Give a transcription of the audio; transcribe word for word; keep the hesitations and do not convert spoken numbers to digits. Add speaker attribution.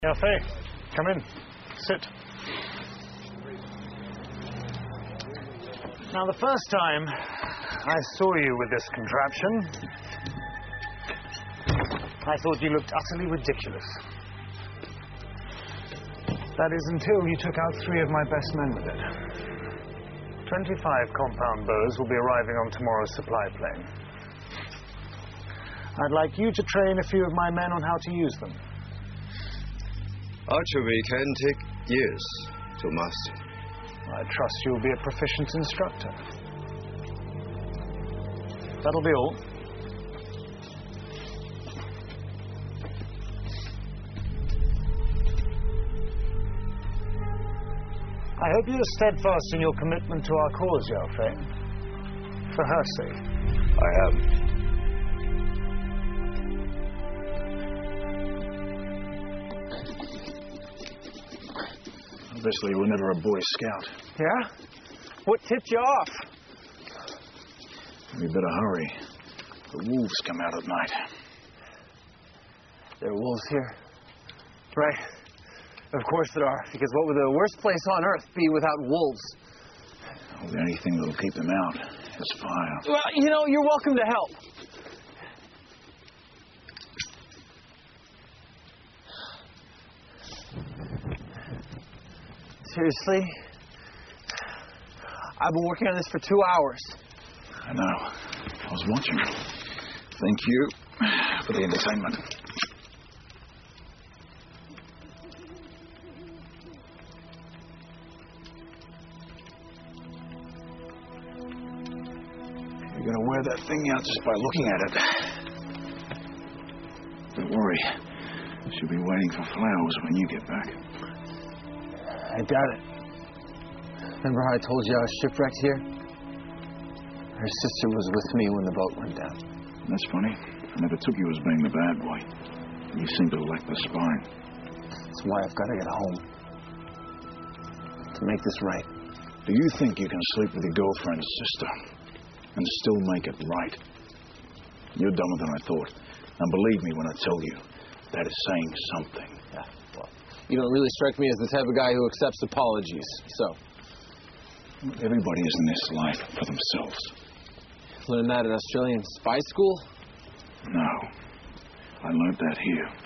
Speaker 1: Yeah, Faye, come in. Sit. Now, the first time I saw you with this contraption, I thought you looked utterly ridiculous. That is until you took out three of my best men with it. twenty-five compound bows will be arriving on tomorrow's supply plane. I'd like you to train a few of my men on how to use them.
Speaker 2: Archery can take years to master.
Speaker 1: I trust you'll be a proficient instructor. That'll be all. I hope you're steadfast in your commitment to our cause, Yao Fei. For her sake.
Speaker 2: I am.
Speaker 3: Obviously, you were never a Boy Scout.
Speaker 1: Yeah? What tipped you off?
Speaker 3: We better hurry. The wolves come out at night.
Speaker 4: There are wolves here? Right. Of course there are, because what would the worst place on earth be without wolves?
Speaker 3: Well, the only thing that'll keep them out is fire.
Speaker 4: Well, you know, you're welcome to help. Seriously? I've been working on this for two hours.
Speaker 3: I know. I was watching. Thank you for the entertainment. You're going to wear that thing out just by looking at it. Don't worry. She'll be waiting for flowers when you get back.
Speaker 4: I doubt it. Remember how I told you I was shipwrecked here? Her sister was with me when the boat went down.
Speaker 3: That's funny. I never took you as being the bad boy. You seem to lack the spine.
Speaker 4: That's why I've got to get home. To make this right.
Speaker 3: Do you think you can sleep with your girlfriend's sister and still make it right? You're dumber than I thought. And believe me when I tell you, that is saying something.
Speaker 4: Yeah, well, you don't really strike me as the type of guy who accepts apologies, so.
Speaker 3: Everybody is in this life for themselves.
Speaker 4: Learned that at Australian spy school?
Speaker 3: No. I learned that here.